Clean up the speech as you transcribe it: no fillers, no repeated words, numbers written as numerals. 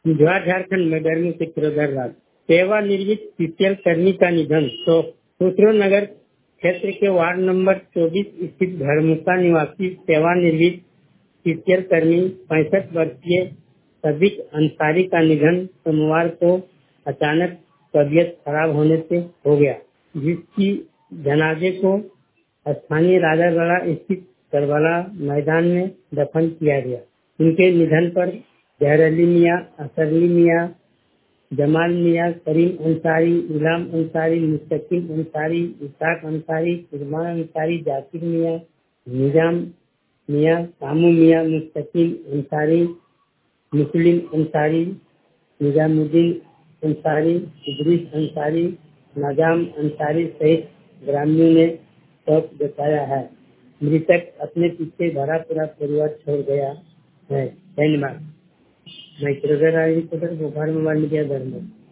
गुजरात झारखंड में गर्मी से किरोधर रात। सेवानिवृत्त सीपीएल कर्मी का निधन। तो सूत्रों नगर क्षेत्र के वार्ड नंबर 24 स्थित घरमुखा निवासी सेवानिवृत्त सीपीएल कर्मी 65 वर्षीय सबिक अंसारी का निधन सोमवार को अचानक तबीयत खराब होने से हो गया, जिसकी जनाजे को स्थानीय राजागढ़ा स्थित करबला मैदान में दफन किया गया। उनके निधन पर जहरअली मियाँ, असरअली मियाँ, जमाल मियाँ, करीम अंसारी, गुलाम अंसारी, मुस्तकीम अंसारी, इसाक अंसारी, कुरबान अंसारी, जाकिर मियाँ, निजाम मियाँ, कामू मियाँ, मुस्तकीम अंसारी, मुस्लिम अंसारी, निजामुद्दीन अंसारी, इदरीस अंसारी, नजाम अंसारी सहित ग्रामीणों ने शोक जताया है। मृतक अपने पीछे भरा पूरा परिवार छोड़ गया है। धन्यवाद। मैं Kirodhar Rai reporter, Bhopal mobile media धर्म।